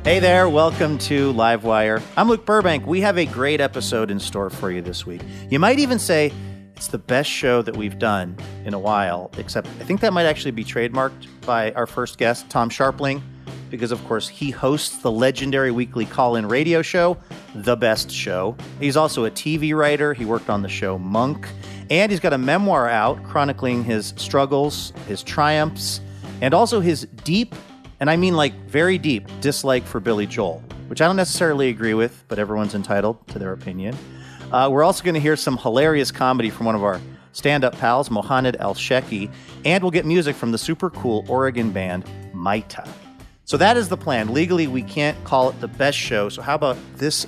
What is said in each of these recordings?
Hey there, welcome to Livewire. I'm Luke Burbank. We have a great episode in store for you this week. You might even say it's the best show that we've done in a while, except I think that might actually be trademarked by our first guest, Tom Scharpling, because of course he hosts the legendary weekly call-in radio show, The Best Show. He's also a TV writer. He worked on the show Monk, and he's got a memoir out chronicling his struggles, his triumphs, and also his deep, and I mean like very deep, dislike for Billy Joel, which I don't necessarily agree with, but everyone's entitled to their opinion. We're also going to hear some hilarious comedy from one of our stand-up pals, Mohanad El-Sheki, and we'll get music from the super cool Oregon band Maita. So that is the plan. Legally, we can't call it the best show, so how about this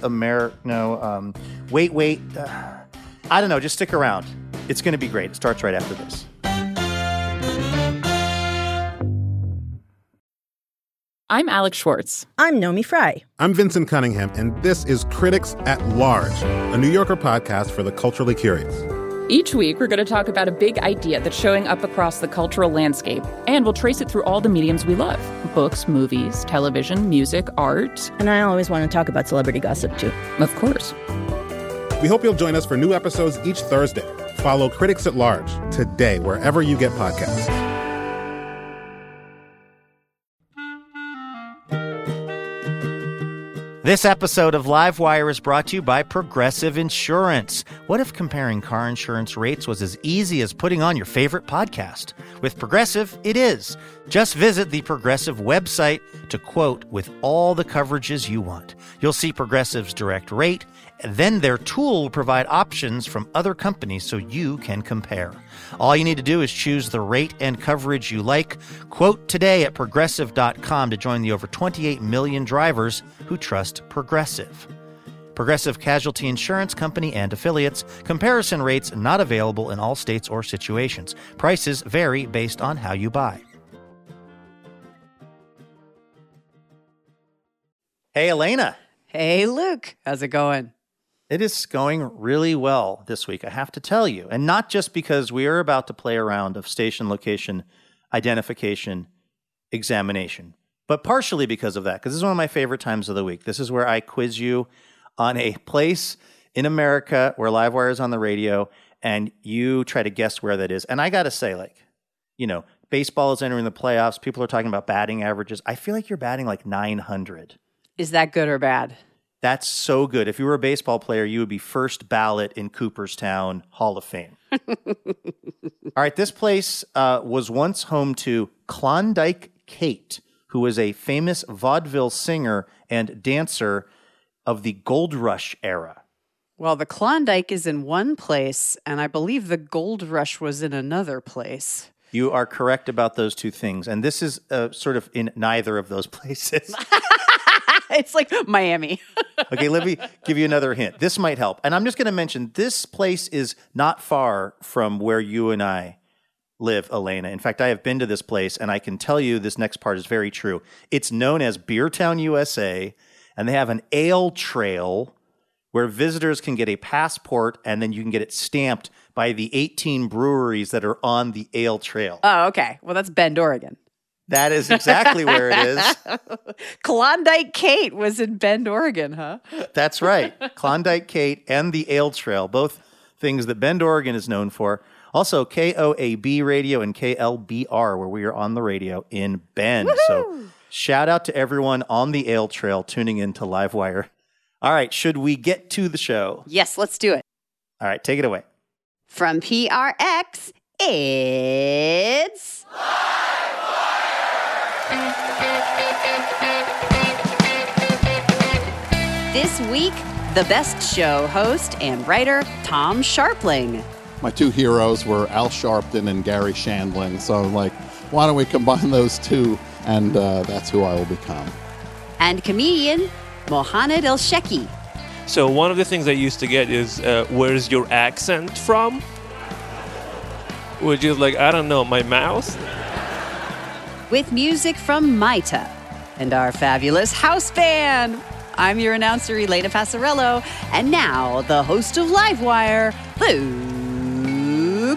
wait. I don't know, just stick around. It's going to be great. It starts right after this. I'm Alex Schwartz. I'm Nomi Fry. I'm Vincent Cunningham, and this is Critics at Large, a New Yorker podcast for the culturally curious. Each week, we're going to talk about a big idea that's showing up across the cultural landscape, and we'll trace it through all the mediums we love. Books, movies, television, music, art. And I always want to talk about celebrity gossip, too. Of course. We hope you'll join us for new episodes each Thursday. Follow Critics at Large today, wherever you get podcasts. This episode of Livewire is brought to you by Progressive Insurance. What if comparing car insurance rates was as easy as putting on your favorite podcast? With Progressive, it is. Just visit the Progressive website to quote with all the coverages you want. You'll see Progressive's direct rate, and then their tool will provide options from other companies so you can compare. All you need to do is choose the rate and coverage you like. Quote today at Progressive.com to join the over 28 million drivers who trust Progressive. Progressive Casualty Insurance Company and Affiliates. Comparison rates not available in all states or situations. Prices vary based on how you buy. Hey, Elena. Hey, Luke. How's it going? It is going really well this week, I have to tell you. And not just because we are about to play a round of station location identification examination, but partially because of that, because this is one of my favorite times of the week. This is where I quiz you on a place in America where Livewire is on the radio, and you try to guess where that is. And I got to say, baseball is entering the playoffs. People are talking about batting averages. I feel like you're batting like 900. Is that good or bad? That's so good. If you were a baseball player, you would be first ballot in Cooperstown Hall of Fame. All right, this place was once home to Klondike Kate, who was a famous vaudeville singer and dancer of the Gold Rush era. Well, the Klondike is in one place, and I believe the Gold Rush was in another place. You are correct about those two things, and this is sort of in neither of those places. It's like Miami. Okay, let me give you another hint. This might help. And I'm just going to mention this place is not far from where you and I live, Elena. In fact, I have been to this place, and I can tell you this next part is very true. It's known as Beertown, USA, and they have an ale trail where visitors can get a passport, and then you can get it stamped by the 18 breweries that are on the ale trail. Oh, okay. Well, that's Bend, Oregon. That is exactly where it is. Klondike Kate was in Bend, Oregon, huh? That's right. Klondike Kate and the Ale Trail, both things that Bend, Oregon is known for. Also, KOAB Radio and KLBR, where we are on the radio in Bend. Woo-hoo! So shout out to everyone on the Ale Trail tuning in to Livewire. All right, should we get to the show? Yes, let's do it. All right, take it away. From PRX, it's... This week, The Best Show host and writer Tom Scharpling. My two heroes were Al Sharpton and Gary Shandling, so I'm like, why don't we combine those two, and that's who I will become. And comedian Mohanad El-Sheki. So one of the things I used to get is, where's your accent from? Which is like, I don't know, my mouth? With music from Maita and our fabulous house band. I'm your announcer, Elena Passarello, and now the host of Livewire, Luke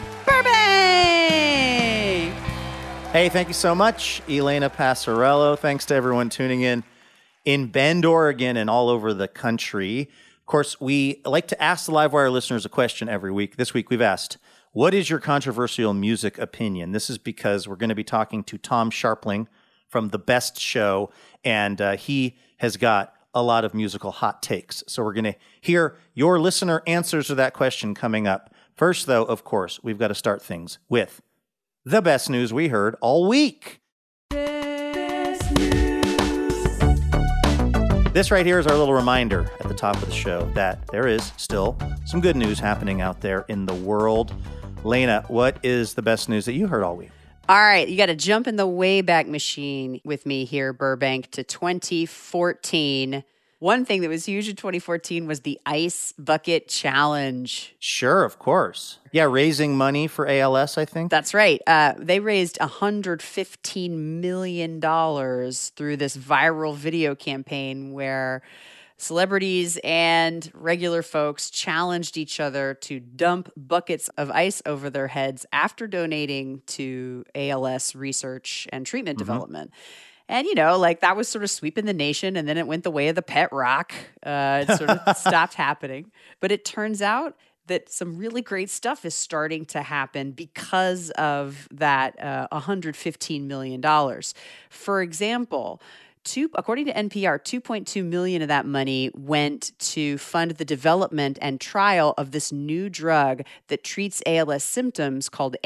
Burbank. Hey, thank you so much, Elena Passarello. Thanks to everyone tuning in in Bend, Oregon, and all over the country. Of course, we like to ask the Livewire listeners a question every week. This week we've asked, what is your controversial music opinion? This is because we're going to be talking to Tom Scharpling from The Best Show, and he has got a lot of musical hot takes. So we're going to hear your listener answers to that question coming up. First, though, of course, we've got to start things with the best news we heard all week. This right here is our little reminder at the top of the show that there is still some good news happening out there in the world. Lena, what is the best news that you heard all week? All right, you got to jump in the Wayback Machine with me here, Burbank, to 2014. One thing that was huge in 2014 was the Ice Bucket Challenge. Sure, of course. Yeah, raising money for ALS, I think. That's right. They raised $115 million through this viral video campaign where celebrities and regular folks challenged each other to dump buckets of ice over their heads after donating to ALS research and treatment development. And, that was sort of sweeping the nation, and then it went the way of the pet rock. It sort of stopped happening. But it turns out that some really great stuff is starting to happen because of that $115 million. For example, according to NPR, $2.2 million of that money went to fund the development and trial of this new drug that treats ALS symptoms called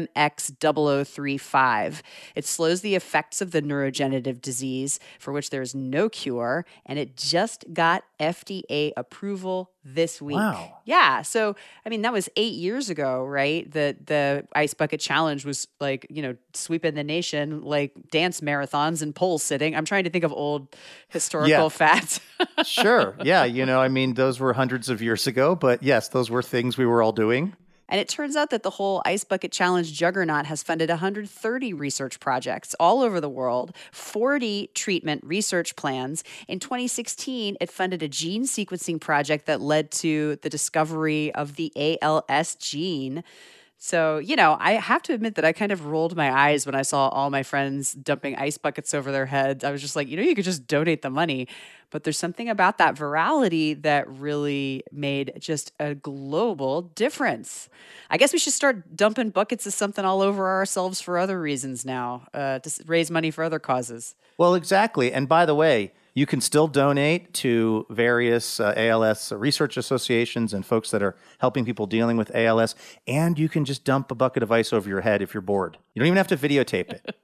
AMX0035. It slows the effects of the neurodegenerative disease for which there is no cure, and it just got FDA approval this week. Wow. Yeah. So, that was 8 years ago, right? The Ice Bucket Challenge was sweeping the nation like dance marathons and pole sitting. I'm trying to think of old historical facts. Sure. Yeah. Those were hundreds of years ago, but yes, those were things we were all doing. And it turns out that the whole Ice Bucket Challenge juggernaut has funded 130 research projects all over the world, 40 treatment research plans. In 2016, it funded a gene sequencing project that led to the discovery of the ALS gene. So, I have to admit that I kind of rolled my eyes when I saw all my friends dumping ice buckets over their heads. I was just like, you could just donate the money. But there's something about that virality that really made just a global difference. I guess we should start dumping buckets of something all over ourselves for other reasons now, to raise money for other causes. Well, exactly. And by the way, you can still donate to various ALS research associations and folks that are helping people dealing with ALS. And you can just dump a bucket of ice over your head if you're bored. You don't even have to videotape it.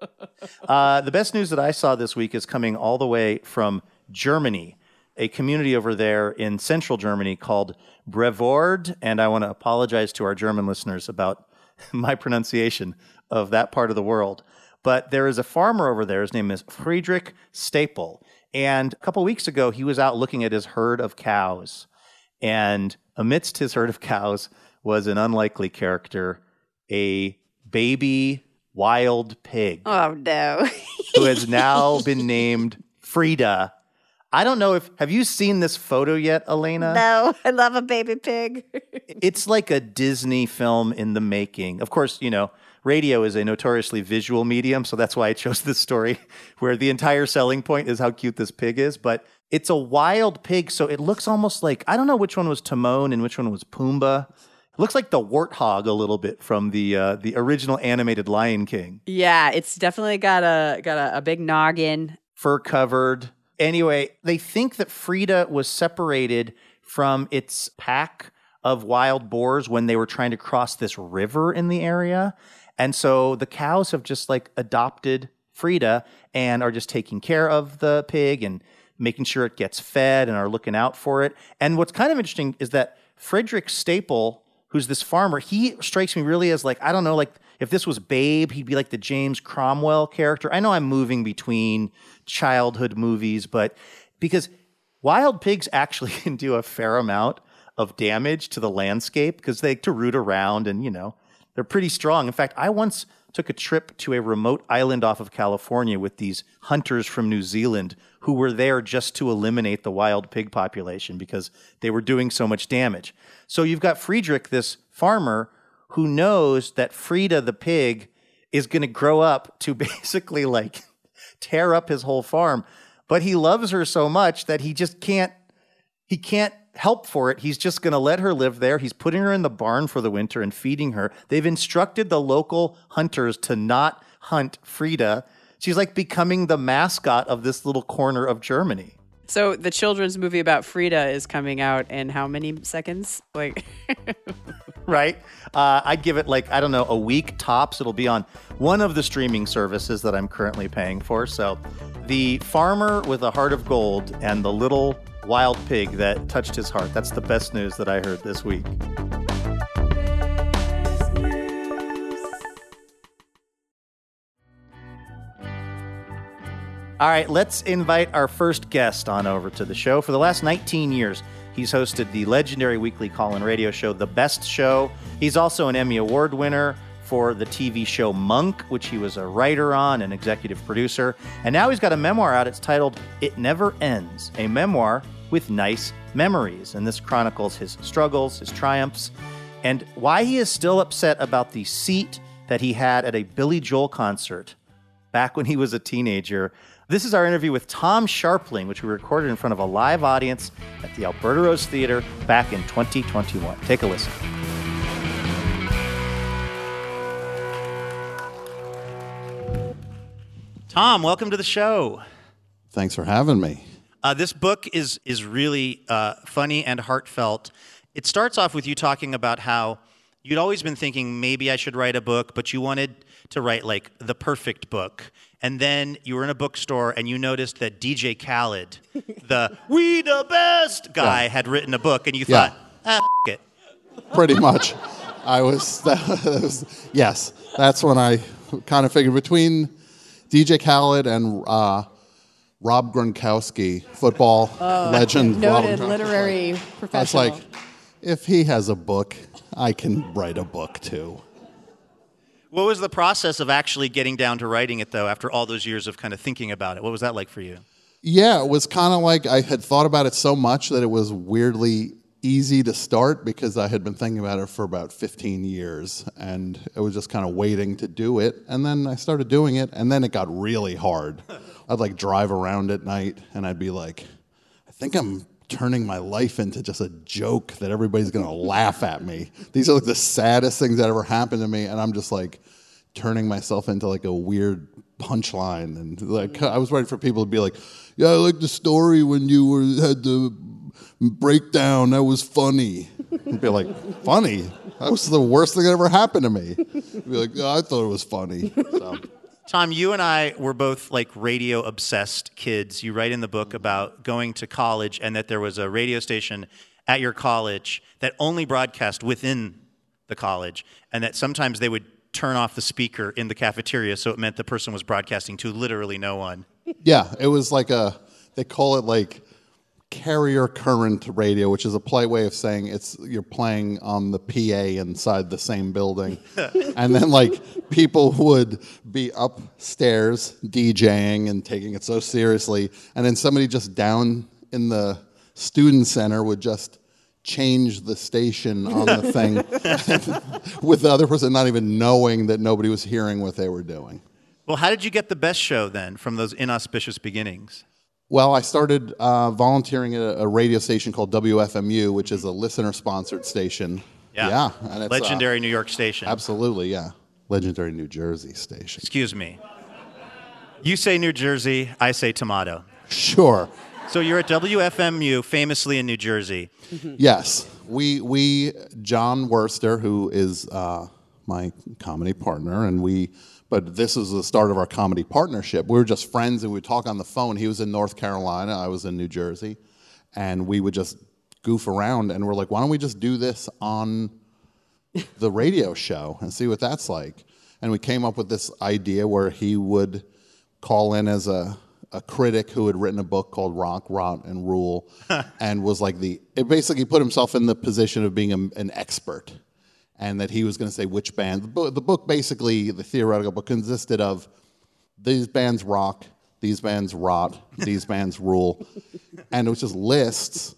The best news that I saw this week is coming all the way from Germany, a community over there in central Germany called Brevoort. And I want to apologize to our German listeners about my pronunciation of that part of the world. But there is a farmer over there. His name is Friedrich Stapel. And a couple of weeks ago, he was out looking at his herd of cows. And amidst his herd of cows was an unlikely character, a baby wild pig. Oh, no. Who has now been named Frida. I don't know have you seen this photo yet, Elena? No, I love a baby pig. It's like a Disney film in the making. Of course, radio is a notoriously visual medium, so that's why I chose this story, where the entire selling point is how cute this pig is. But it's a wild pig, so it looks almost like, I don't know which one was Timon and which one was Pumbaa. It looks like the warthog a little bit from the original animated Lion King. Yeah, it's definitely got a big noggin. Fur covered. Anyway, they think that Frida was separated from its pack of wild boars when they were trying to cross this river in the area. And so the cows have just adopted Frida and are just taking care of the pig and making sure it gets fed and are looking out for it. And what's kind of interesting is that Friedrich Stapel, who's this farmer, he strikes me really as I don't know, if this was Babe, he'd be like the James Cromwell character. I know I'm moving between childhood movies, but because wild pigs actually can do a fair amount of damage to the landscape because they like to root around and, they're pretty strong. In fact, I once took a trip to a remote island off of California with these hunters from New Zealand who were there just to eliminate the wild pig population because they were doing so much damage. So you've got Friedrich, this farmer, who knows that Frida the pig is going to grow up to basically tear up his whole farm. but he loves her so much that he can't help for it. He's just going to let her live there. He's putting her in the barn for the winter and feeding her. They've instructed the local hunters to not hunt Frida. She's like becoming the mascot of this little corner of Germany. So the children's movie about Frida is coming out in how many seconds? Like, right? I'd give it a week tops. It'll be on one of the streaming services that I'm currently paying for. So The Farmer with a Heart of Gold and the Little Wild Pig That Touched His Heart. That's the best news that I heard this week. All right, let's invite our first guest on over to the show. For the last 19 years, he's hosted the legendary weekly call-in radio show, The Best Show. He's also an Emmy Award winner for the TV show Monk, which he was a writer on and executive producer. And now he's got a memoir out. It's titled It Never Ends, a memoir with nice memories. And this chronicles his struggles, his triumphs, and why he is still upset about the seat that he had at a Billy Joel concert back when he was a teenager. This is our interview with Tom Scharpling, which we recorded in front of a live audience at the Alberta Rose Theatre back in 2021. Take a listen. Tom, welcome to the show. Thanks for having me. This book is really funny and heartfelt. It starts off with you talking about how you'd always been thinking maybe I should write a book, but you wanted to write like the perfect book. And then you were in a bookstore and you noticed that DJ Khaled, the "We the Best" guy, had written a book, and you thought, it. Pretty much. Yes, that's when I kind of figured between DJ Khaled and Rob Gronkowski, football legend. Noted literary professional. I was like, if he has a book, I can write a book too. What was the process of actually getting down to writing it, though, after all those years of kind of thinking about it? What was that like for you? Yeah, it was kind of like I had thought about it so much that it was weirdly easy to start because I had been thinking about it for about 15 years, and it was just kind of waiting to do it. And then I started doing it, and then it got really hard. I'd like drive around at night, and I'd be like, I think I'm turning my life into just a joke that everybody's going to laugh at me. These are like the saddest things that ever happened to me, and I'm just like turning myself into like a weird punchline. And like I was waiting for people to be like, yeah, I like the story when you had the breakdown. That was funny. I'd be like, funny? That was the worst thing that ever happened to me. I'd be like, oh, I thought it was funny. So. Tom, you and I were both like radio-obsessed kids. You write in the book about going to college and that there was a radio station at your college that only broadcast within the college, and that sometimes they would turn off the speaker in the cafeteria, so it meant the person was broadcasting to literally no one. Yeah, it was like they call it like carrier current radio, which is a polite way of saying you're playing on the PA inside the same building. And then like people would be upstairs DJing and taking it so seriously, and then somebody just down in the student center would just change the station on the thing with the other person not even knowing that nobody was hearing what they were doing. Well, how did you get the best show then from those inauspicious beginnings? Well, I started volunteering at a radio station called WFMU, which is a listener-sponsored station. Yeah. And it's legendary New York station. Absolutely, yeah. Legendary New Jersey station. Excuse me. You say New Jersey, I say tomato. Sure. So you're at WFMU, famously in New Jersey. Yes. We John Worster, who is my comedy partner, but this is the start of our comedy partnership. We were just friends and we would talk on the phone. He was in North Carolina, I was in New Jersey, and we would just goof around, and we're like, why don't we just do this on the radio show and see what that's like? And we came up with this idea where he would call in as a critic who had written a book called Rock, Rot, and Rule, and was like it basically put himself in the position of being an expert. And that he was going to say which band. The book basically, the theoretical book, consisted of these bands rock, these bands rot, these bands rule. And it was just lists.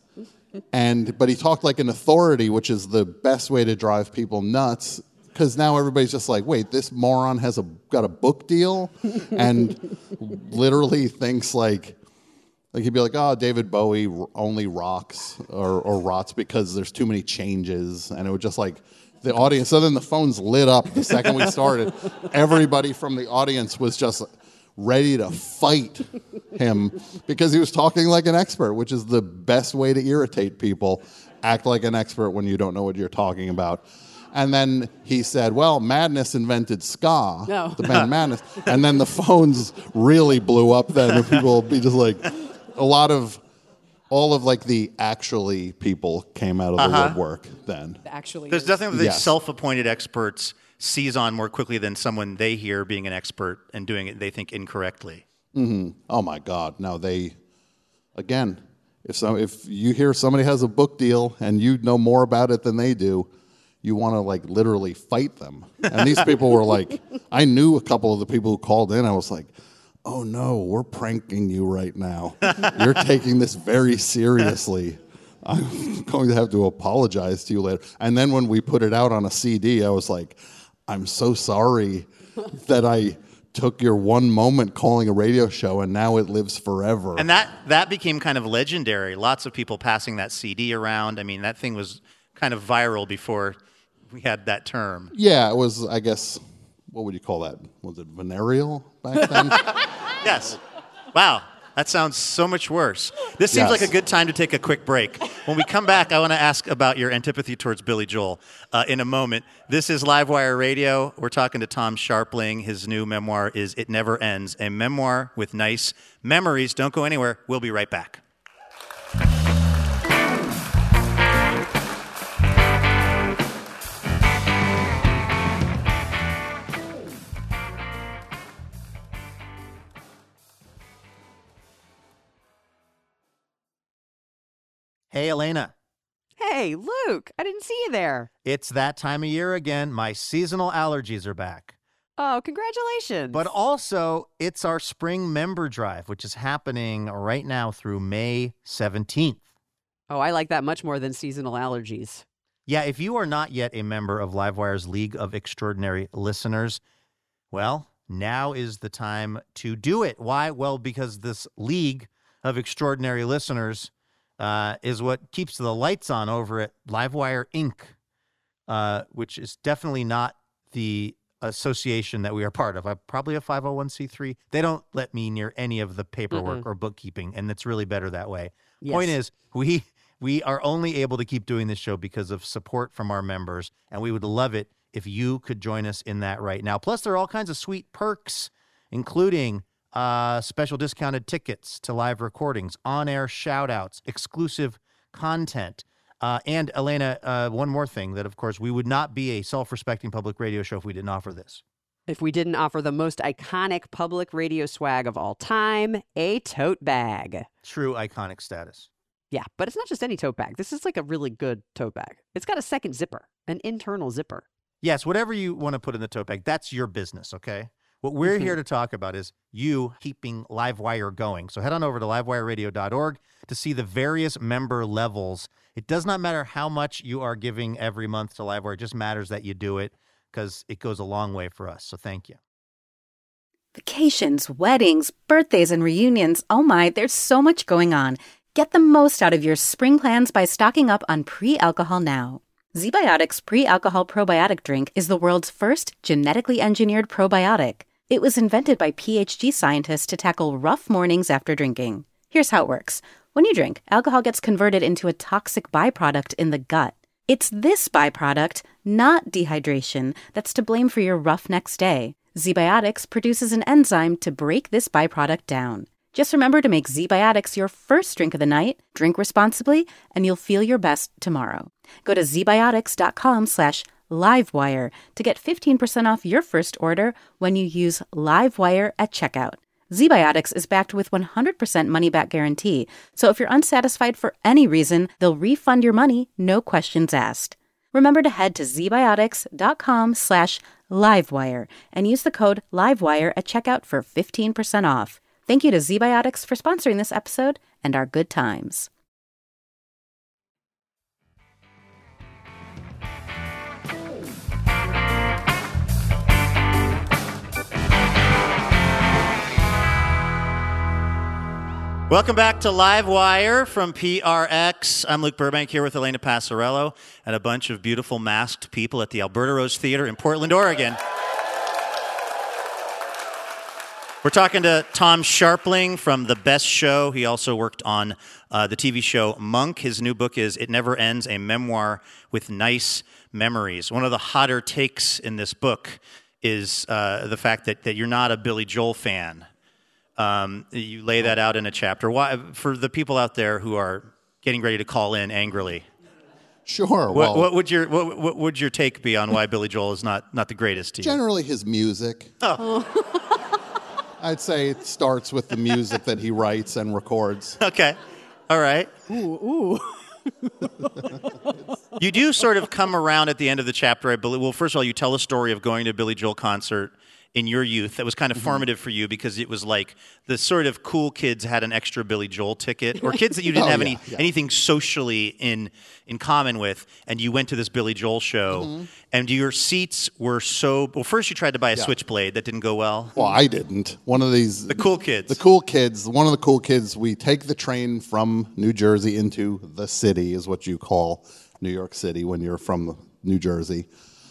But he talked like an authority, which is the best way to drive people nuts. Because now everybody's just like, wait, this moron has got a book deal? And literally thinks like Like he'd be like, "Oh, David Bowie only rocks or rots because there's too many changes," and it would just like the audience. So then the phones lit up the second we started. Everybody from the audience was just ready to fight him because he was talking like an expert, which is the best way to irritate people. Act like an expert when you don't know what you're talking about. And then he said, well, Madness invented ska, the band Madness. And then the phones really blew up then. And people would be just like, all of like the actually people came out of the woodwork then. Actually, there's nothing that self-appointed experts seize on more quickly than someone they hear being an expert and doing it they think incorrectly. Mm-hmm. Oh my God! Now if you hear somebody has a book deal and you know more about it than they do, you want to like literally fight them. And these people were like, I knew a couple of the people who called in. I was like, oh no, we're pranking you right now. You're taking this very seriously. I'm going to have to apologize to you later. And then when we put it out on a CD, I was like, I'm so sorry that I took your one moment calling a radio show and now it lives forever. And that became kind of legendary. Lots of people passing that CD around. I mean, that thing was kind of viral before we had that term. Yeah, it was, I guess, what would you call that? Was it venereal back then? Yes. Wow. That sounds so much worse. This seems like a good time to take a quick break. When we come back, I want to ask about your antipathy towards Billy Joel in a moment. This is Livewire Radio. We're talking to Tom Scharpling. His new memoir is It Never Ends, a memoir with nice memories. Don't go anywhere. We'll be right back. Hey, Elena. Hey, Luke. I didn't see you there. It's that time of year again. My seasonal allergies are back. Oh, congratulations. But also, it's our spring member drive, which is happening right now through May 17th. Oh, I like that much more than seasonal allergies. Yeah, if you are not yet a member of Livewire's League of Extraordinary Listeners, well, now is the time to do it. Why? Well, because this League of Extraordinary Listeners is what keeps the lights on over at Livewire Inc., which is definitely not the association that we are part of. I'm probably a 501c3. They don't let me near any of the paperwork or bookkeeping, and it's really better that way. Yes. Point is, we are only able to keep doing this show because of support from our members, and we would love it if you could join us in that right now. Plus, there are all kinds of sweet perks, including special discounted tickets to live recordings, on-air shout-outs, exclusive content. And, Elena, one more thing, that, of course, we would not be a self-respecting public radio show if we didn't offer this. If we didn't offer the most iconic public radio swag of all time, a tote bag. True iconic status. Yeah, but it's not just any tote bag. This is like a really good tote bag. It's got a second zipper, an internal zipper. Yes, whatever you want to put in the tote bag, that's your business, okay? What we're here to talk about is you keeping Livewire going. So head on over to livewireradio.org to see the various member levels. It does not matter how much you are giving every month to Livewire. It just matters that you do it because it goes a long way for us. So thank you. Vacations, weddings, birthdays, and reunions. Oh my, there's so much going on. Get the most out of your spring plans by stocking up on pre-alcohol now. ZBiotics Pre-Alcohol Probiotic Drink is the world's first genetically engineered probiotic. It was invented by PhD scientists to tackle rough mornings after drinking. Here's how it works. When you drink, alcohol gets converted into a toxic byproduct in the gut. It's this byproduct, not dehydration, that's to blame for your rough next day. ZBiotics produces an enzyme to break this byproduct down. Just remember to make ZBiotics your first drink of the night, drink responsibly, and you'll feel your best tomorrow. Go to zbiotics.com/livewire to get 15% off your first order when you use Livewire at checkout. ZBiotics is backed with 100% money-back guarantee, so if you're unsatisfied for any reason, they'll refund your money, no questions asked. Remember to head to zbiotics.com/livewire and use the code LIVEWIRE at checkout for 15% off. Thank you to ZBiotics for sponsoring this episode and our good times. Welcome back to Livewire from PRX. I'm Luke Burbank here with Elena Passarello and a bunch of beautiful masked people at the Alberta Rose Theater in Portland, Oregon. We're talking to Tom Scharpling from The Best Show. He also worked on the TV show Monk. His new book is It Never Ends, a memoir with nice memories. One of the hotter takes in this book is the fact that you're not a Billy Joel fan. You lay that out in a chapter. Why, for the people out there who are getting ready to call in angrily? Sure. What would your take be on why Billy Joel is not the greatest to you? Generally, his music. Oh. I'd say it starts with the music that he writes and records. Okay. All right. Ooh. You do sort of come around at the end of the chapter, I believe. Well, first of all, you tell a story of going to a Billy Joel concert in your youth that was kind of formative for you because it was like the sort of cool kids had an extra Billy Joel ticket, or kids that you didn't have anything socially in common with, and you went to this Billy Joel show, and your seats were so... Well, first you tried to buy a Switchblade. That didn't go well. Well, I didn't. One of these... The cool kids. One of the cool kids, we take the train from New Jersey into the city, is what you call New York City when you're from New Jersey.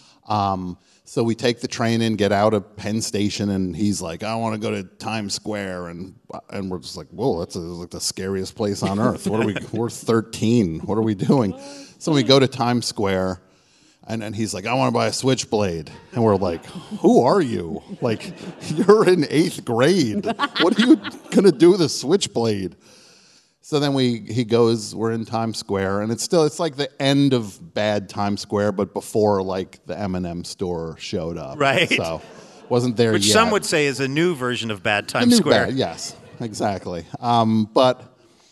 So we take the train in, get out of Penn Station, and he's like, I want to go to Times Square. And we're just like, whoa, that's like the scariest place on earth. We're 13. What are we doing? So we go to Times Square, and then he's like, I want to buy a Switchblade. And we're like, who are you? Like, you're in 8th grade. What are you going to do with a Switchblade? So then he goes, we're in Times Square, and it's like the end of bad Times Square, but before like the M&M store showed up. Right. So wasn't there Which yet. some would say is a new version of bad Times Square. Yes, exactly. But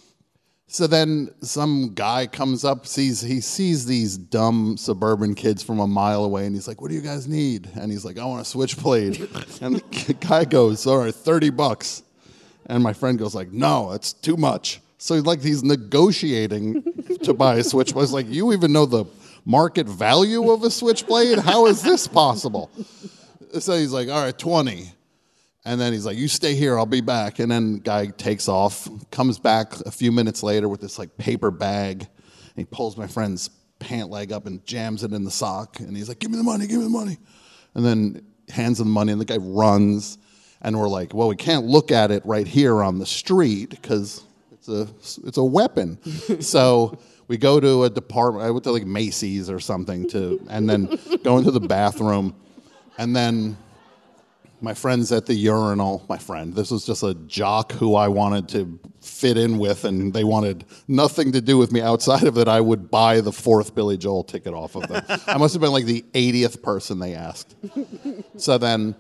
so then some guy comes up, he sees these dumb suburban kids from a mile away, and he's like, what do you guys need? And he's like, I want a Switchblade. And the guy goes, all right, $30. And my friend goes like, no, it's too much. So he's negotiating to buy a Switchblade. It's like, you even know the market value of a Switchblade? How is this possible? So he's like, all right, 20. And then he's like, you stay here, I'll be back. And then the guy takes off, comes back a few minutes later with this like paper bag. And he pulls my friend's pant leg up and jams it in the sock. And he's like, give me the money. And then hands him the money, and the guy runs. And we're like, well, we can't look at it right here on the street because it's a weapon. So we go to a department. I went to like Macy's or something and then go into the bathroom. And then my friend's at the urinal. This was just a jock who I wanted to fit in with, and they wanted nothing to do with me outside of that. I would buy the 4th Billy Joel ticket off of them. I must have been like the 80th person they asked. So then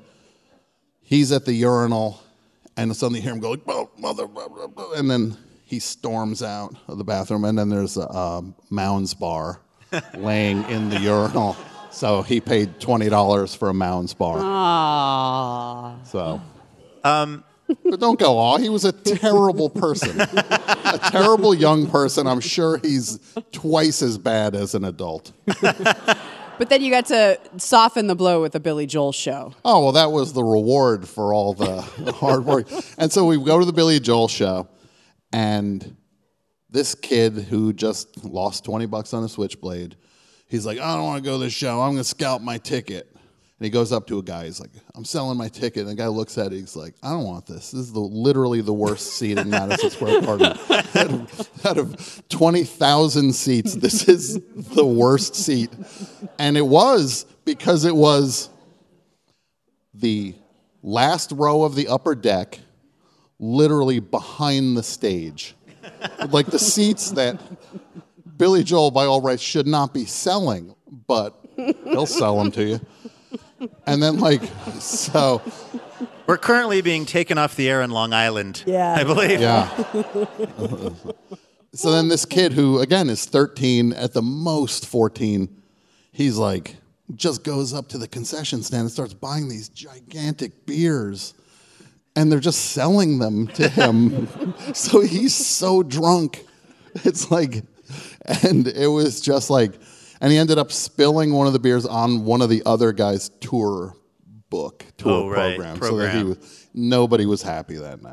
he's at the urinal, and suddenly you hear him go, like, oh, mother, blah, blah, blah. And then he storms out of the bathroom, and then there's a Mounds bar laying in the urinal. So he paid $20 for a Mounds bar. Aww. So, but don't go, aw. He was a terrible person. A terrible young person. I'm sure he's twice as bad as an adult. But then you got to soften the blow with the Billy Joel show. Oh, well, that was the reward for all the hard work. And so we go to the Billy Joel show, and this kid who just lost $20 on a Switchblade, he's like, I don't want to go to this show. I'm going to scalp my ticket. And he goes up to a guy. He's like, I'm selling my ticket. And the guy looks at it. He's like, I don't want this. This is literally the worst seat in Madison Square Garden. Out of 20,000 seats, this is the worst seat. And it was because it was the last row of the upper deck, literally behind the stage. Like the seats that Billy Joel, by all rights, should not be selling, but he'll sell them to you. And then, so... We're currently being taken off the air in Long Island, I believe. Yeah. So then this kid who, again, is 13, at the most 14, he's like, just goes up to the concession stand and starts buying these gigantic beers. And they're just selling them to him. So he's so drunk. It's like, and it was just like, and he ended up spilling one of the beers on one of the other guy's tour program. So that nobody was happy that night.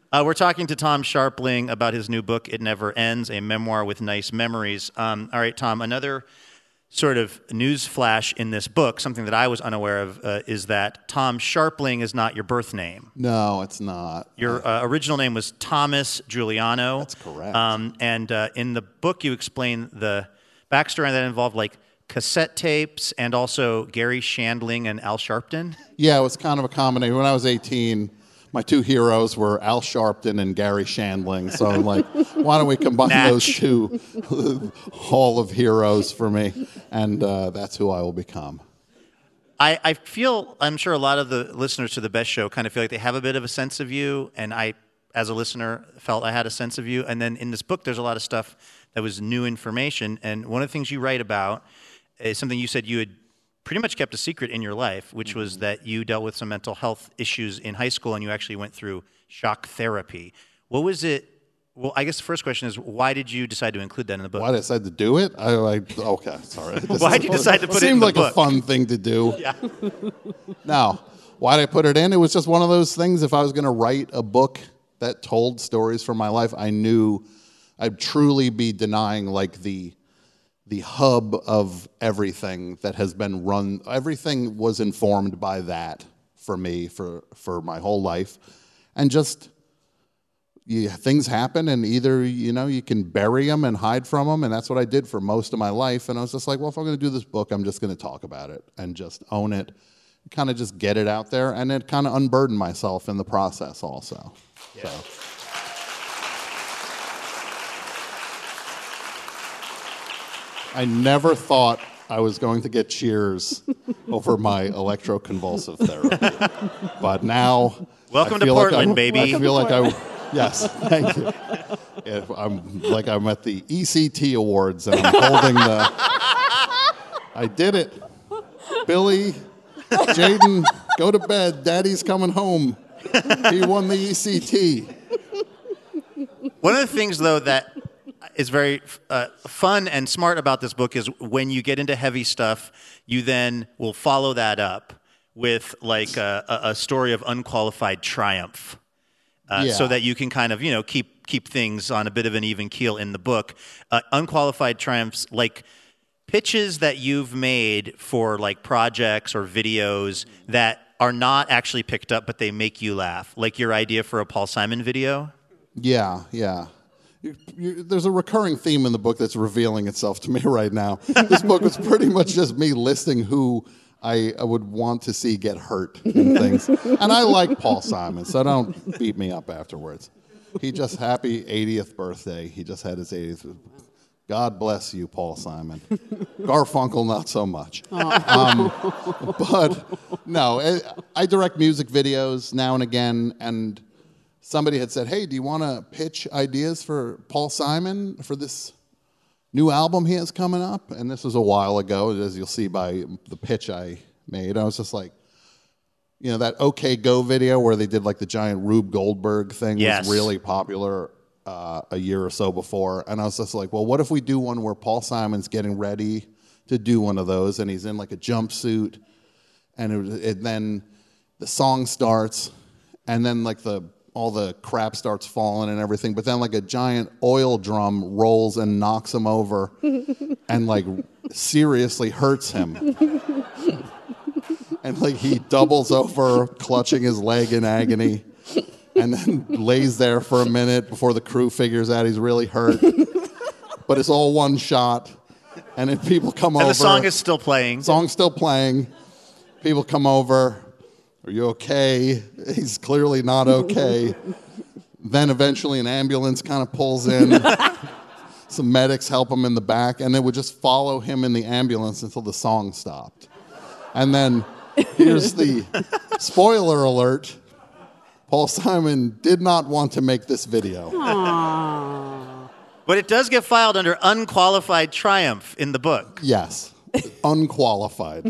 We're talking to Tom Scharpling about his new book, It Never Ends, a memoir with nice memories. All right, Tom, another sort of news flash in this book, something that I was unaware of, is that Tom Scharpling is not your birth name. No, it's not. Your original name was Thomas Giuliano. That's correct. And in the book, you explain the backstory that involved like cassette tapes and also Gary Shandling and Al Sharpton. Yeah, it was kind of a combination. When I was 18, my two heroes were Al Sharpton and Gary Shandling. So I'm like, why don't we combine those two hall of heroes for me? And that's who I will become. I feel, I'm sure a lot of the listeners to The Best Show kind of feel like they have a bit of a sense of you. And I, as a listener, felt I had a sense of you. And then in this book, there's a lot of stuff that was new information. And one of the things you write about is something you said you had pretty much kept a secret in your life, which was that you dealt with some mental health issues in high school and you actually went through shock therapy. What was it? Well, I guess the first question is, why did you decide to include that in the book? Why did I decide to do it? Okay, sorry. Why did you decide to put it in the book? It seemed like a fun thing to do. Yeah. Now, why did I put it in? It was just one of those things. If I was going to write a book that told stories from my life, I knew I'd truly be denying like the hub of everything that has been run. Everything was informed by that for me for my whole life. And just things happen, and either you can bury them and hide from them, and that's what I did for most of my life. And I was just like, well, if I'm going to do this book, I'm just going to talk about it and just own it, kind of just get it out there, and it kind of unburden myself in the process also. Yeah. So. I never thought I was going to get cheers over my electroconvulsive therapy. But now... Welcome to Portland, baby. I feel like yes, thank you. I'm at the ECT Awards, and I'm holding the... I did it. Billy, Jaden, go to bed. Daddy's coming home. He won the ECT. One of the things, though, that is very fun and smart about this book is when you get into heavy stuff, you then will follow that up with like a story of unqualified triumph, so that you can kind of keep things on a bit of an even keel in the book. Unqualified triumphs, like pitches that you've made for like projects or videos that are not actually picked up, but they make you laugh, like your idea for a Paul Simon video. Yeah. There's a recurring theme in the book that's revealing itself to me right now. This book was pretty much just me listing who I would want to see get hurt in things. And I like Paul Simon, so don't beat me up afterwards. He just happy 80th birthday. He just had his 80th. God bless you, Paul Simon. Garfunkel, not so much. But no, I direct music videos now and again, and somebody had said, hey, do you want to pitch ideas for Paul Simon for this new album he has coming up? And this was a while ago, as you'll see by the pitch I made. I was just like, that OK Go video where they did like the giant Rube Goldberg thing was really popular a year or so before. And I was just like, well, what if we do one where Paul Simon's getting ready to do one of those, and he's in like a jumpsuit, and then the song starts, and then like all the crap starts falling and everything, but then like a giant oil drum rolls and knocks him over and like seriously hurts him. And like he doubles over, clutching his leg in agony, and then lays there for a minute before the crew figures out he's really hurt. But it's all one shot, and then people come over. And the song is still playing. Song's still playing. People come over. Are you okay? He's clearly not okay. Then eventually an ambulance kind of pulls in. Some medics help him in the back, and they would just follow him in the ambulance until the song stopped. And then here's the spoiler alert. Paul Simon did not want to make this video. Aww. But it does get filed under unqualified triumph in the book. Yes, unqualified.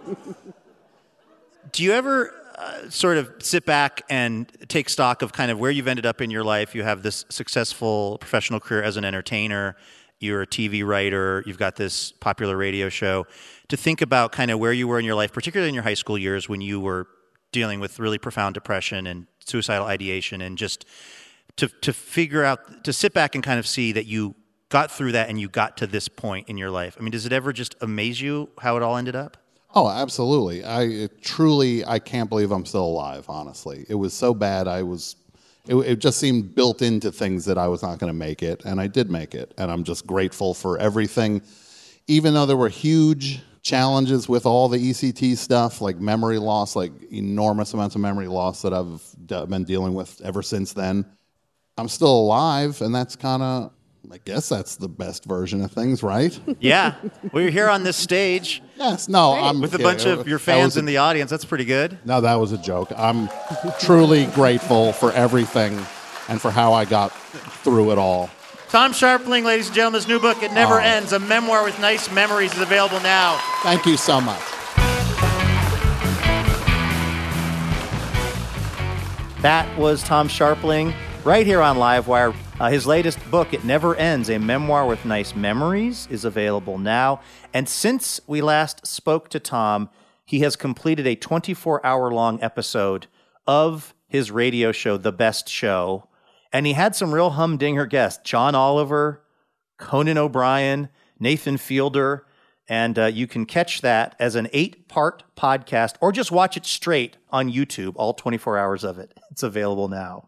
Do you ever sort of sit back and take stock of kind of where you've ended up in your life? You have this successful professional career as an entertainer. You're a TV writer. You've got this popular radio show. To think about kind of where you were in your life, particularly in your high school years when you were dealing with really profound depression and suicidal ideation and just to figure out, to sit back and kind of see that you got through that and you got to this point in your life? I mean, does it ever just amaze you how it all ended up? Oh, absolutely. I can't believe I'm still alive, honestly. It was so bad. It just seemed built into things that I was not going to make it, and I did make it. And I'm just grateful for everything. Even though there were huge challenges with all the ECT stuff, like memory loss, like enormous amounts of memory loss that I've been dealing with ever since then, I'm still alive, and that's kind of, I guess that's the best version of things, right? Yeah. Well, you're here on this stage. Yes. No, I'm with a bunch of your fans in the audience. That's pretty good. No, that was a joke. I'm truly grateful for everything and for how I got through it all. Tom Scharpling, ladies and gentlemen, his new book, It Never Ends, a memoir with nice memories, is available now. Thank you so much. That was Tom Scharpling right here on Livewire. His latest book, It Never Ends, a memoir with nice memories, is available now. And since we last spoke to Tom, he has completed a 24-hour-long episode of his radio show, The Best Show. And he had some real humdinger guests, John Oliver, Conan O'Brien, Nathan Fielder. And you can catch that as an 8-part podcast or just watch it straight on YouTube, all 24 hours of it. It's available now.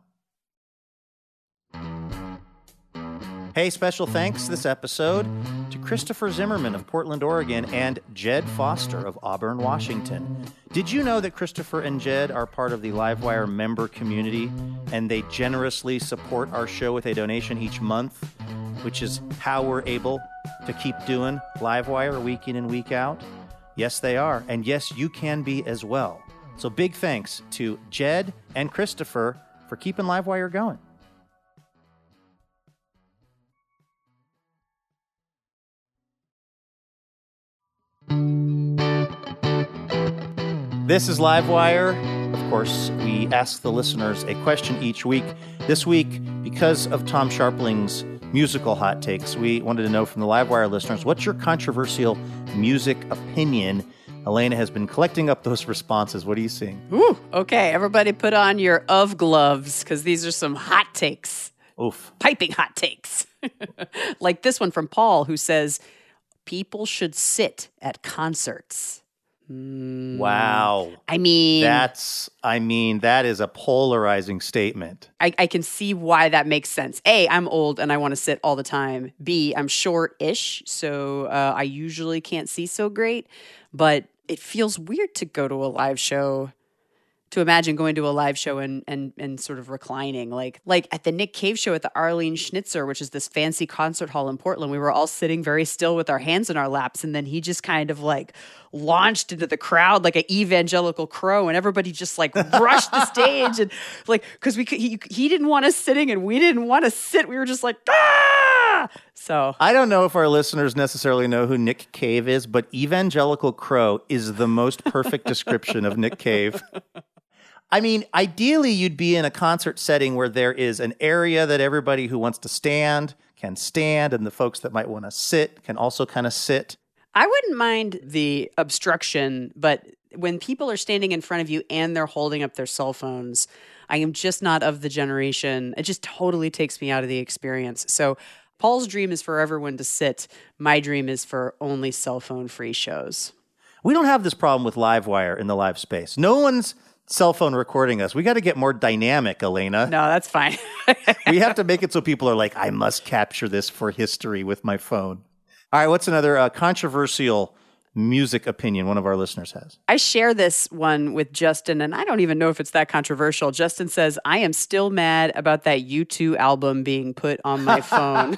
Hey, special thanks this episode to Christopher Zimmerman of Portland, Oregon, and Jed Foster of Auburn, Washington. Did you know that Christopher and Jed are part of the Livewire member community, and they generously support our show with a donation each month, which is how we're able to keep doing Livewire week in and week out? Yes, they are. And yes, you can be as well. So big thanks to Jed and Christopher for keeping Livewire going. This is Livewire. Of course, we ask the listeners a question each week. This week, because of Tom Scharpling's musical hot takes, we wanted to know from the Livewire listeners, what's your controversial music opinion? Elena has been collecting up those responses. What are you seeing? Ooh, okay. Everybody put on your gloves, because these are some hot takes. Oof. Piping hot takes. Like this one from Paul, who says, people should sit at concerts. Wow. I mean, that is a polarizing statement. I can see why that makes sense. A, I'm old and I want to sit all the time. B, I'm short-ish, so I usually can't see so great. But it feels weird to go to a live show, to imagine going to a live show and sort of reclining. Like at the Nick Cave show at the Arlene Schnitzer, which is this fancy concert hall in Portland, we were all sitting very still with our hands in our laps, and then he just kind of like launched into the crowd like an evangelical crow, and everybody just like rushed the stage, and like, because he didn't want us sitting and we didn't want to sit. We were just like, ah! So I don't know if our listeners necessarily know who Nick Cave is, but evangelical crow is the most perfect description of Nick Cave. I mean, ideally, you'd be in a concert setting where there is an area that everybody who wants to stand can stand, and the folks that might want to sit can also kind of sit. I wouldn't mind the obstruction, but when people are standing in front of you and they're holding up their cell phones, I am just not of the generation. It just totally takes me out of the experience. So Paul's dream is for everyone to sit. My dream is for only cell phone-free shows. We don't have this problem with Livewire in the live space. No one's cell phone recording us. We got to get more dynamic, Elena. No, that's fine. We have to make it so people are like, I must capture this for history with my phone. All right, what's another controversial music opinion one of our listeners has? I share this one with Justin, and I don't even know if it's that controversial. Justin says, I am still mad about that U2 album being put on my phone.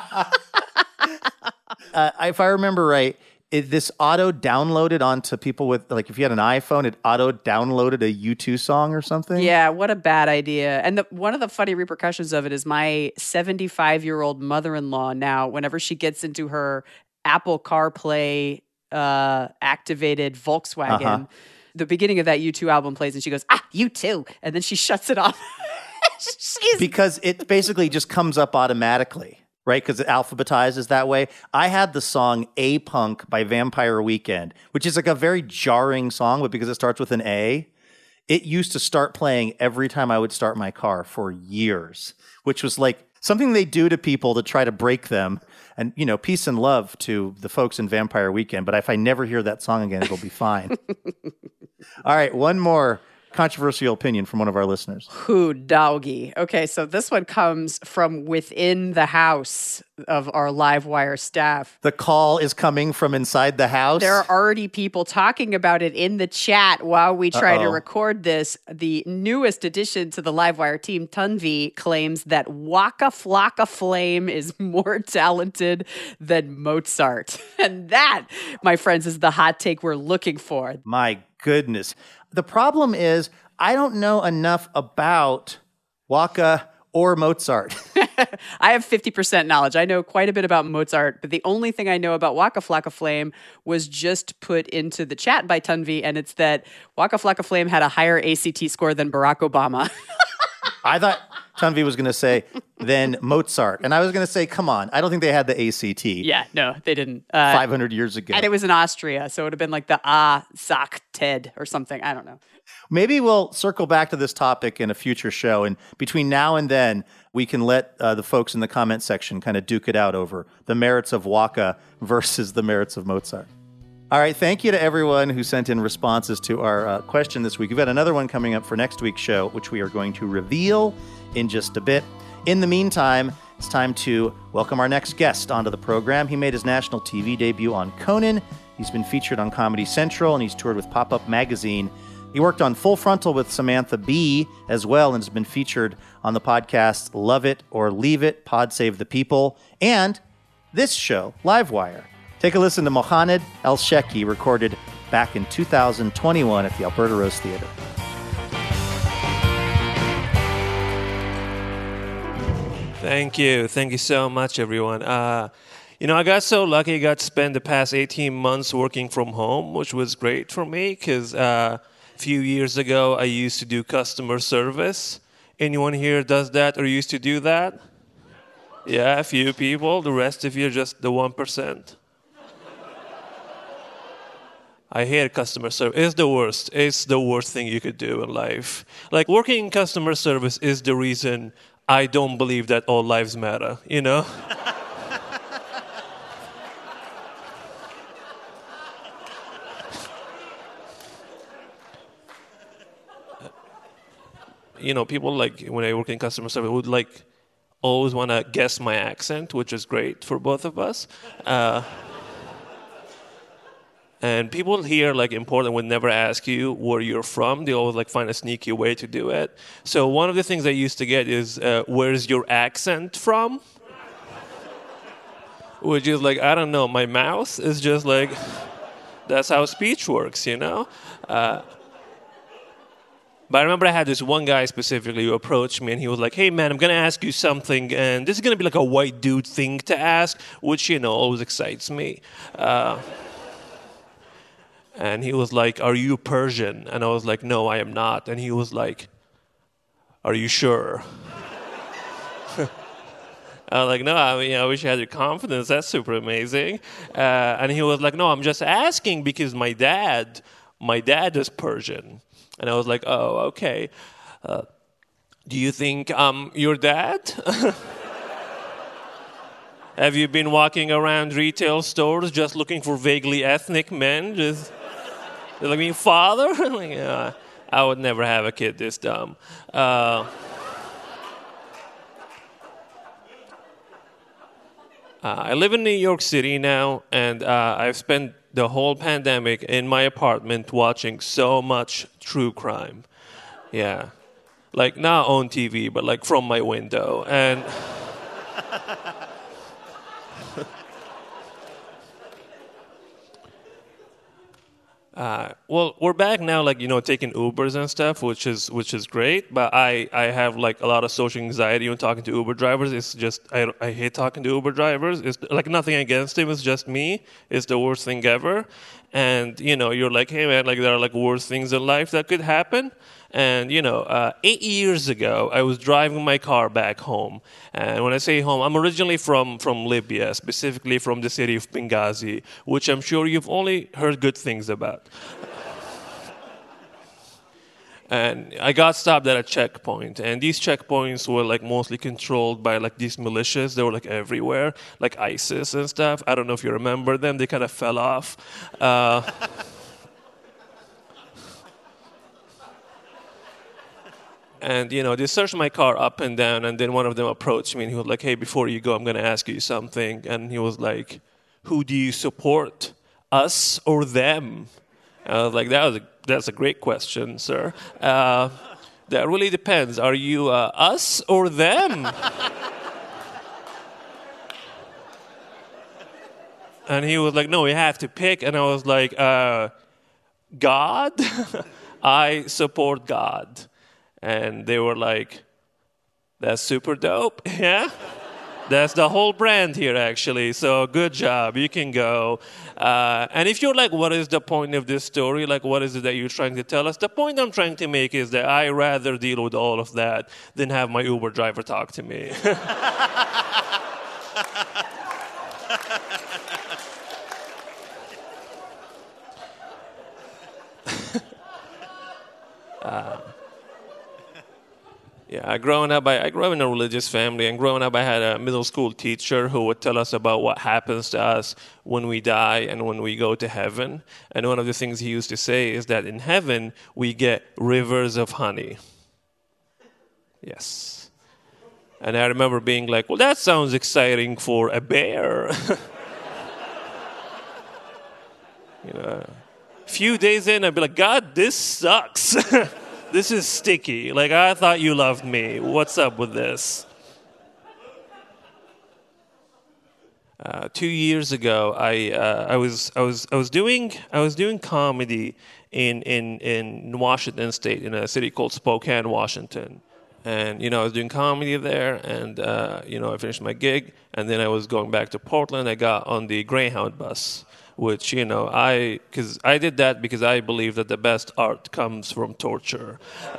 If I remember right, this auto-downloaded onto people with, like, if you had an iPhone, it auto-downloaded a U2 song or something? Yeah, what a bad idea. And one of the funny repercussions of it is my 75-year-old mother-in-law now, whenever she gets into her Apple CarPlay activated Volkswagen, the beginning of that U2 album plays and she goes, U2, and then she shuts it off. Because it basically just comes up automatically. Right, because it alphabetizes that way. I had the song A-Punk by Vampire Weekend, which is like a very jarring song, but because it starts with an A, it used to start playing every time I would start my car for years, which was like something they do to people to try to break them. And, you know, peace and love to the folks in Vampire Weekend. But if I never hear that song again, it'll be fine. All right, one more controversial opinion from one of our listeners. Who doggy. Okay, so this one comes from within the house of our Livewire staff. The call is coming from inside the house? There are already people talking about it in the chat while we try to record this. The newest addition to the Livewire team, Tanvi, claims that Waka Flocka Flame is more talented than Mozart. And that, my friends, is the hot take we're looking for. My goodness. The problem is I don't know enough about Waka or Mozart. I have 50% knowledge. I know quite a bit about Mozart, but the only thing I know about Waka Flocka Flame was just put into the chat by Tanvi, and it's that Waka Flocka Flame had a higher ACT score than Barack Obama. I thought Tanvi was going to say, then Mozart. And I was going to say, come on, I don't think they had the ACT. Yeah, no, they didn't. 500 years ago. And it was in Austria, so it would have been like the Sak Ted or something. I don't know. Maybe we'll circle back to this topic in a future show. And between now and then, we can let the folks in the comment section kind of duke it out over the merits of Waka versus the merits of Mozart. All right, thank you to everyone who sent in responses to our question this week. We've got another one coming up for next week's show, which we are going to reveal in just a bit. In the meantime, it's time to welcome our next guest onto the program. He made his national TV debut on Conan. He's been featured on Comedy Central, and he's toured with Pop-Up Magazine. He worked on Full Frontal with Samantha Bee as well, and has been featured on the podcast Love It or Leave It, Pod Save the People, and this show, Livewire. Take a listen to Mohamed El-Sheki, recorded back in 2021 at the Alberta Rose Theatre. Thank you. Thank you so much, everyone. You know, I got so lucky. I got to spend the past 18 months working from home, which was great for me because a few years ago, I used to do customer service. Anyone here does that or used to do that? Yeah, a few people. The rest of you are just the 1%. I hate customer service. It's the worst. It's the worst thing you could do in life. Like, working in customer service is the reason I don't believe that all lives matter, you know? You know, people, like, when I work in customer service, would, like, always want to guess my accent, which is great for both of us. And people here, like, in Portland would never ask you where you're from. They always, like, find a sneaky way to do it. So one of the things I used to get is, where's your accent from? Which is, like, I don't know. My mouth is just, like, that's how speech works, you know? But I remember I had this one guy specifically who approached me, and he was like, hey, man, I'm going to ask you something, and this is going to be like a white dude thing to ask, which, you know, always excites me. And he was like, are you Persian? And I was like, no, I am not. And he was like, are you sure? I was like, no, I mean, I wish I had your confidence. That's super amazing. And he was like, no, I'm just asking because my dad is Persian. And I was like, oh, okay. Do you think I'm your dad? Have you been walking around retail stores just looking for vaguely ethnic men? Just like, me, father? Like, yeah, I would never have a kid this dumb. I live in New York City now, and I've spent the whole pandemic in my apartment watching so much true crime. Yeah. Like, not on TV, but like from my window. And well, we're back now, like, you know, taking Ubers and stuff, which is great. But I have like a lot of social anxiety when talking to Uber drivers. It's just I hate talking to Uber drivers. It's like nothing against them. It's just me. It's the worst thing ever. And you know, you're like, hey man, like there are like worse things in life that could happen. And you know, 8 years ago, I was driving my car back home. And when I say home, I'm originally from Libya, specifically from the city of Benghazi, which I'm sure you've only heard good things about. And I got stopped at a checkpoint, and these checkpoints were like mostly controlled by like these militias. They were like everywhere, like ISIS and stuff. I don't know if you remember them. They kind of fell off. And, they searched my car up and down, and then one of them approached me, and he was like, hey, before you go, I'm going to ask you something. And he was like, who do you support, us or them? And I was like, that's a great question, sir. That really depends. Are you us or them? And he was like, no, you have to pick. And I was like, God? I support God. And they were like, that's super dope, yeah? That's the whole brand here, actually. So good job. You can go. And if you're like, what is the point of this story? Like, what is it that you're trying to tell us? The point I'm trying to make is that I rather deal with all of that than have my Uber driver talk to me. Yeah, I grew up in a religious family, and growing up I had a middle school teacher who would tell us about what happens to us when we die and when we go to heaven. And one of the things he used to say is that in heaven we get rivers of honey. Yes. And I remember being like, well, that sounds exciting for a bear. A few days in, I'd be like, God, this sucks. This is sticky. Like, I thought you loved me. What's up with this? 2 years ago, I was doing comedy in Washington State, in a city called Spokane, Washington. And I was doing comedy there, and I finished my gig, and then I was going back to Portland. I got on the Greyhound bus, which, because I did that because I believe that the best art comes from torture.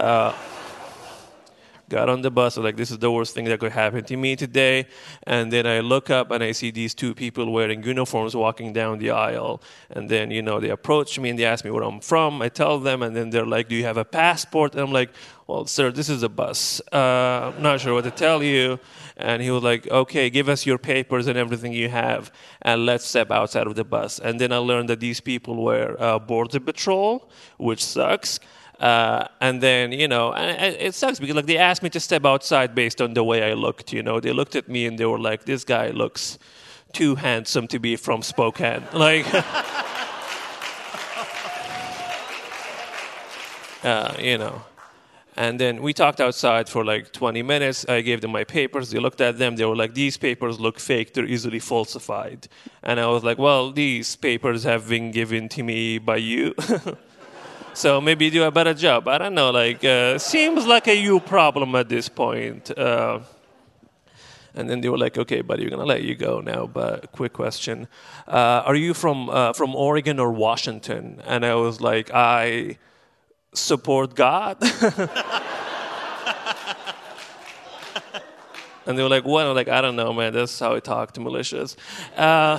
Got on the bus, I was like, this is the worst thing that could happen to me today. And then I look up and I see these two people wearing uniforms walking down the aisle. And then, they approach me and they ask me where I'm from. I tell them, and then they're like, do you have a passport? And I'm like, well, sir, this is a bus. I'm not sure what to tell you. And he was like, okay, give us your papers and everything you have, and let's step outside of the bus. And then I learned that these people were Border Patrol, which sucks. And then, and it sucks because like they asked me to step outside based on the way I looked. They looked at me and they were like, this guy looks too handsome to be from Spokane. Like, And then we talked outside for like 20 minutes. I gave them my papers. They looked at them. They were like, these papers look fake. They're easily falsified. And I was like, well, these papers have been given to me by you. So maybe you do a better job. I don't know. Seems like a you problem at this point. And then they were like, okay, buddy, we're going to let you go now. But quick question. Are you from Oregon or Washington? And I was like, I support God. And they were like, what? I'm like, I don't know, man. That's how I talk to militias. Yeah.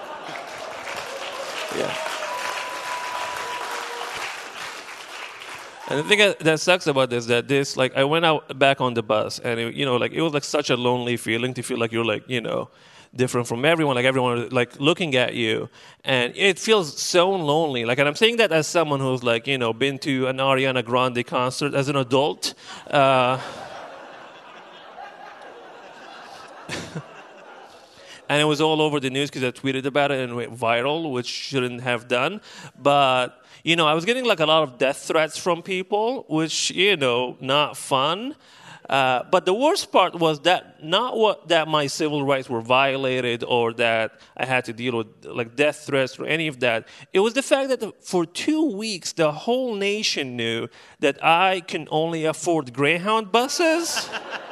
And the thing that sucks about this, that this, like, I went out back on the bus, and it was like such a lonely feeling to feel like you're like, different from everyone, like everyone like looking at you, and it feels so lonely. Like, and I'm saying that as someone who's like, been to an Ariana Grande concert as an adult. And it was all over the news because I tweeted about it and it went viral, which shouldn't have done. But, I was getting like a lot of death threats from people, which, not fun. But the worst part was that that my civil rights were violated or that I had to deal with like death threats or any of that. It was the fact that for 2 weeks, the whole nation knew that I can only afford Greyhound buses.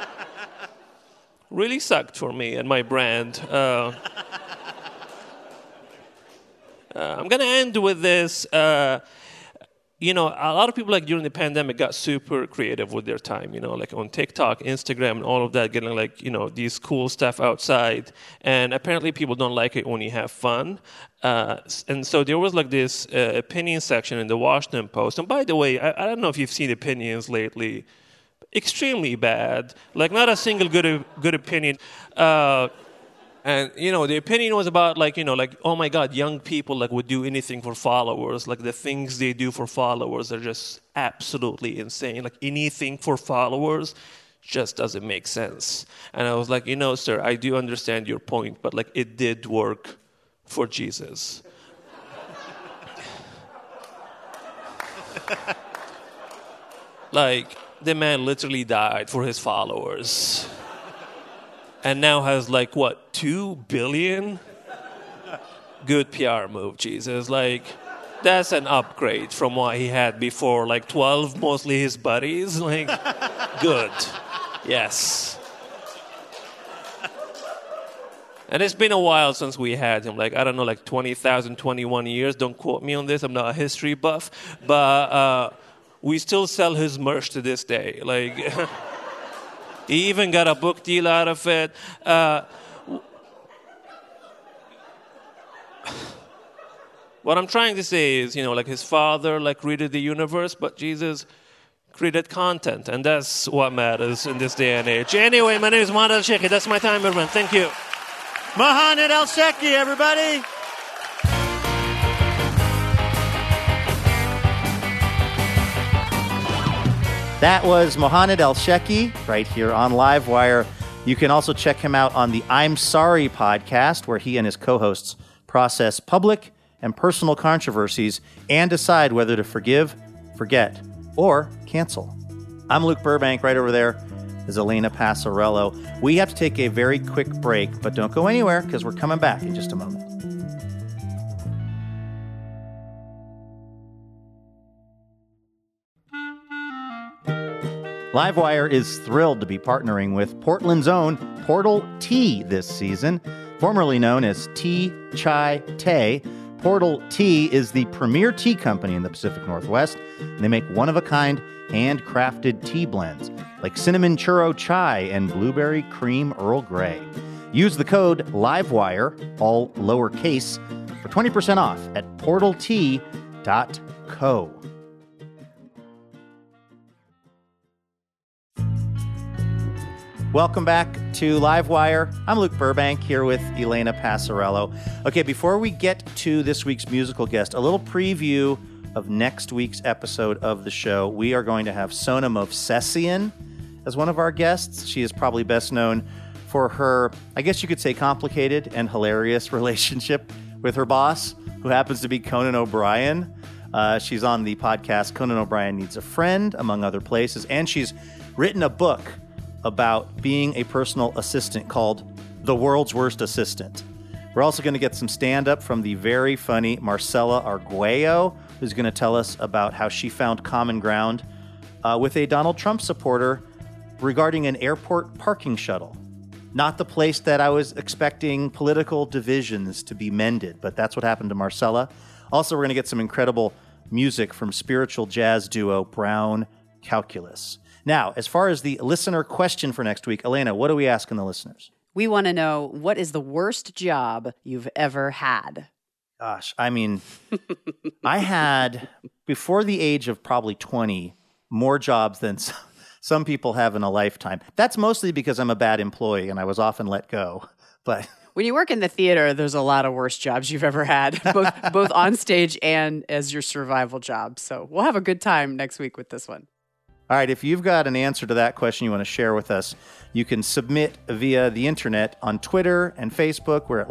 Really sucked for me and my brand. I'm going to end with this. a lot of people like during the pandemic got super creative with their time, like on TikTok, Instagram, and all of that, getting like, these cool stuff outside. And apparently people don't like it when you have fun. And so there was like this opinion section in the Washington Post. And by the way, I don't know if you've seen opinions lately. Extremely bad. Like not a single good opinion. And, the opinion was about, oh, my God, young people, would do anything for followers. Like, the things they do for followers are just absolutely insane. Like, anything for followers just doesn't make sense. And I was like, sir, I do understand your point, but, it did work for Jesus. The man literally died for his followers. And now has 2 billion? Good PR move, Jesus. That's an upgrade from what he had before. 12, mostly his buddies. Good. Yes. And it's been a while since we had him. 20,000, 21 years. Don't quote me on this. I'm not a history buff. But we still sell his merch to this day. He even got a book deal out of it. What I'm trying to say is, his father, created the universe, but Jesus created content, and that's what matters in this day and age. Anyway, my name is Mohanad El-Sheikhy. That's my time, everyone. Thank you. Mohanad El-Sheikhy, everybody. That was Mohanad El-Sheikhy right here on Livewire. You can also check him out on the I'm Sorry podcast, where he and his co-hosts process public and personal controversies and decide whether to forgive, forget, or cancel. I'm Luke Burbank. Right over there is Elena Passarello. We have to take a very quick break, but don't go anywhere because we're coming back in just a moment. Livewire is thrilled to be partnering with Portland's own Portal Tea this season. Formerly known as Tea Chai Tay, Portal Tea is the premier tea company in the Pacific Northwest. They make one-of-a-kind handcrafted tea blends like cinnamon churro chai and blueberry cream Earl Grey. Use the code LIVEWIRE, all lowercase, for 20% off at portaltea.co. Welcome back to Livewire. I'm Luke Burbank here with Elena Passarello. Okay, before we get to this week's musical guest, a little preview of next week's episode of the show. We are going to have Sona Movsesian as one of our guests. She is probably best known for her, I guess you could say, complicated and hilarious relationship with her boss, who happens to be Conan O'Brien. She's on the podcast Conan O'Brien Needs a Friend, among other places, and she's written a book about being a personal assistant called The World's Worst Assistant. We're also going to get some stand-up from the very funny Marcela Arguello, who's going to tell us about how she found common ground with a Donald Trump supporter regarding an airport parking shuttle. Not the place that I was expecting political divisions to be mended, but that's what happened to Marcela. Also, we're going to get some incredible music from spiritual jazz duo Brown Calculus. Now, as far as the listener question for next week, Elena, what are we asking the listeners? We want to know, what is the worst job you've ever had? Gosh, I mean, I had, before the age of probably 20, more jobs than some people have in a lifetime. That's mostly because I'm a bad employee and I was often let go. But when you work in the theater, there's a lot of worse jobs you've ever had, both on stage and as your survival job. So we'll have a good time next week with this one. All right, if you've got an answer to that question you want to share with us, you can submit via the internet on Twitter and Facebook. We're at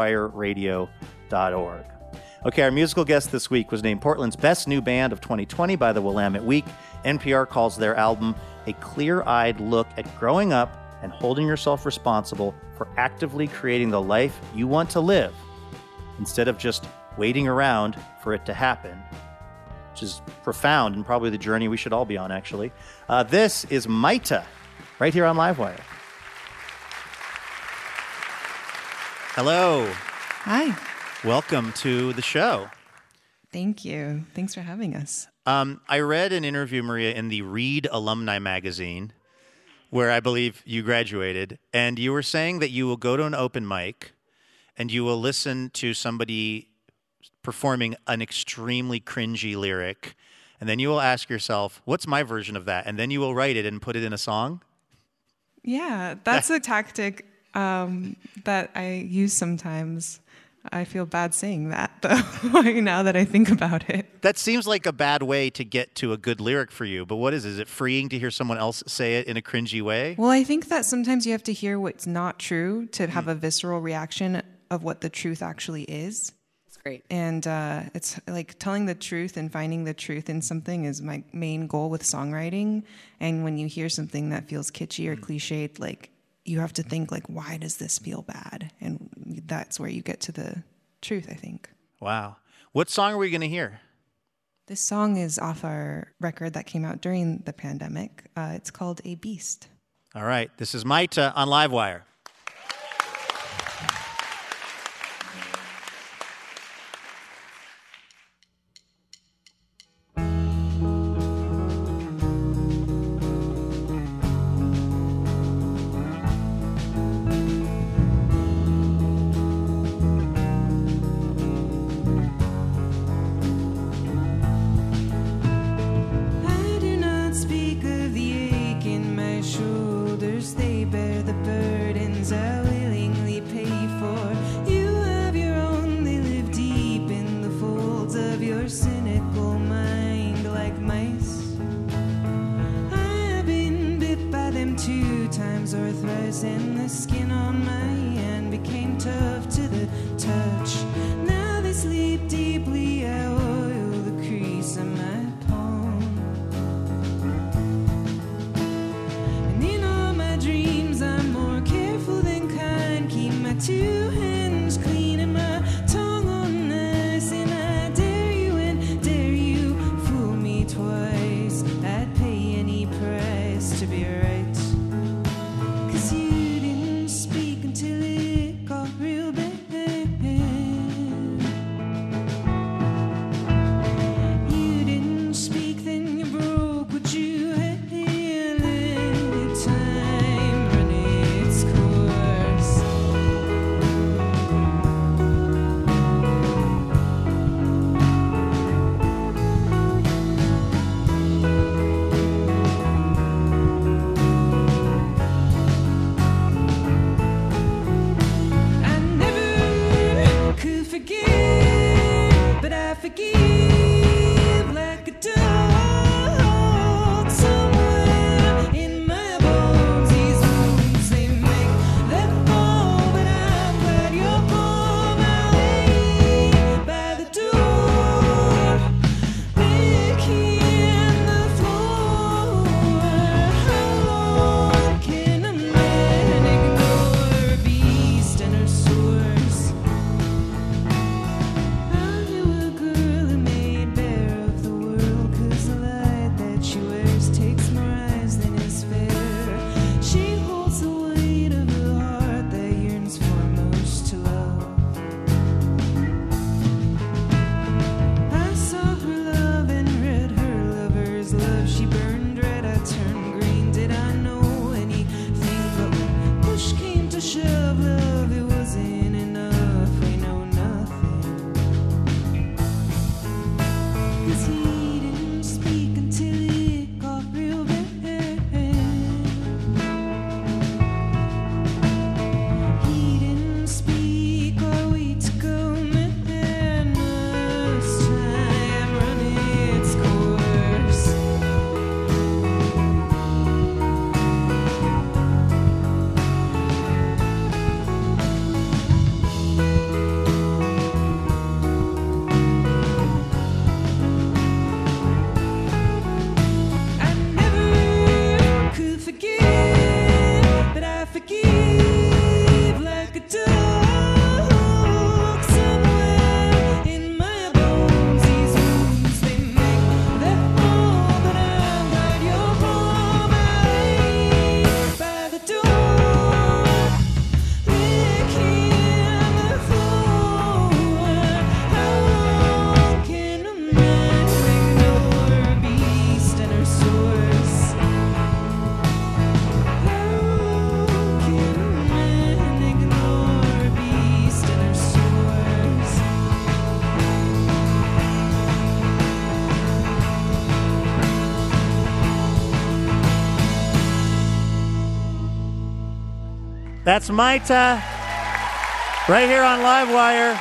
livewireradio.org. Okay, our musical guest this week was named Portland's Best New Band of 2020 by the Willamette Week. NPR calls their album a clear-eyed look at growing up and holding yourself responsible for actively creating the life you want to live instead of just waiting around for it to happen. Which is profound and probably the journey we should all be on, actually. This is Maita, right here on Livewire. Hello. Hi. Welcome to the show. Thank you. Thanks for having us. I read an interview, Maria, in the Reed Alumni Magazine, where I believe you graduated, and you were saying that you will go to an open mic and you will listen to somebody performing an extremely cringy lyric, and then you will ask yourself, what's my version of that? And then you will write it and put it in a song? Yeah, that's a tactic that I use sometimes. I feel bad saying that, though, now that I think about it. That seems like a bad way to get to a good lyric for you, but what is it? Is it freeing to hear someone else say it in a cringy way? Well, I think that sometimes you have to hear what's not true to have a visceral reaction of what the truth actually is. That's great. And it's like telling the truth and finding the truth in something is my main goal with songwriting. And when you hear something that feels kitschy or cliched, like, you have to think, like, why does this feel bad? And that's where you get to the truth, I think. Wow. What song are we going to hear? This song is off our record that came out during the pandemic. It's called A Beast. All right. This is Maita on Livewire. That's Maita, right here on Livewire.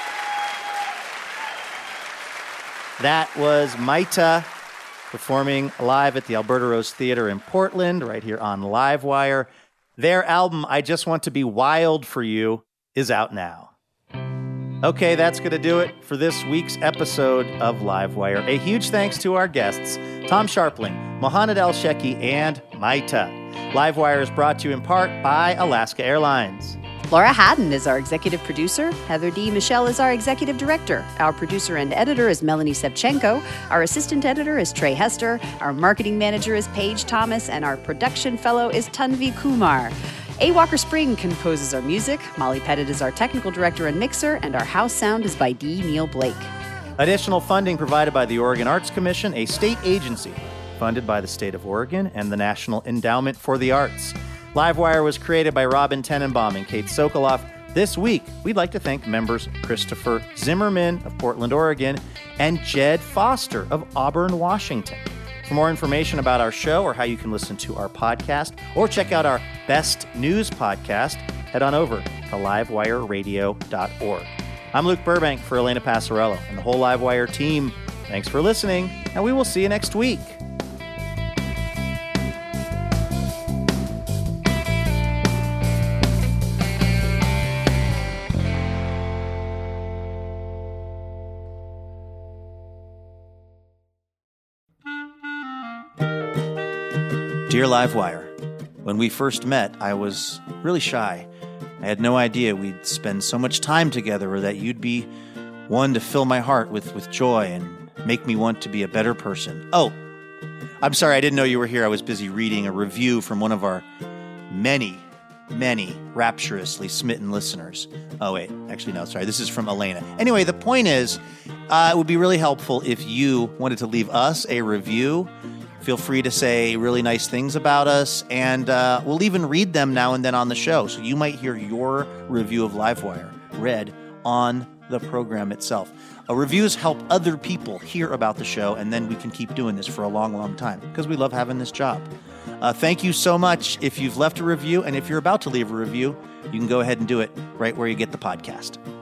That was Maita performing live at the Alberta Rose Theatre in Portland, right here on Livewire. Their album, I Just Want to Be Wild for You, is out now. Okay, that's going to do it for this week's episode of Livewire. A huge thanks to our guests, Tom Scharpling, Mohanad El-Sheki, and Maita. Livewire is brought to you in part by Alaska Airlines. Laura Haddon is our executive producer. Heather D. Michelle is our executive director. Our producer and editor is Melanie Sevchenko. Our assistant editor is Trey Hester. Our marketing manager is Paige Thomas. And our production fellow is Tanvi Kumar. A. Walker Spring composes our music. Molly Pettit is our technical director and mixer. And our house sound is by D. Neil Blake. Additional funding provided by the Oregon Arts Commission, a state agency funded by the state of Oregon and the National Endowment for the Arts. Livewire was created by Robin Tenenbaum and Kate Sokoloff. This week, we'd like to thank members Christopher Zimmerman of Portland, Oregon, and Jed Foster of Auburn, Washington. For more information about our show or how you can listen to our podcast or check out our Best News podcast, head on over to livewireradio.org. I'm Luke Burbank for Elena Passarello and the whole Livewire team. Thanks for listening, and we will see you next week. Dear Livewire, when we first met, I was really shy. I had no idea we'd spend so much time together or that you'd be one to fill my heart with joy and make me want to be a better person. Oh, I'm sorry, I didn't know you were here. I was busy reading a review from one of our many rapturously smitten listeners. Oh, wait, actually, no, sorry. This is from Elena. Anyway, the point is, it would be really helpful if you wanted to leave us a review. Feel free to say really nice things about us, and we'll even read them now and then on the show. So you might hear your review of Livewire read on the program itself. Reviews help other people hear about the show, and then we can keep doing this for a long, long time because we love having this job. Thank you so much if you've left a review, and if you're about to leave a review, you can go ahead and do it right where you get the podcast.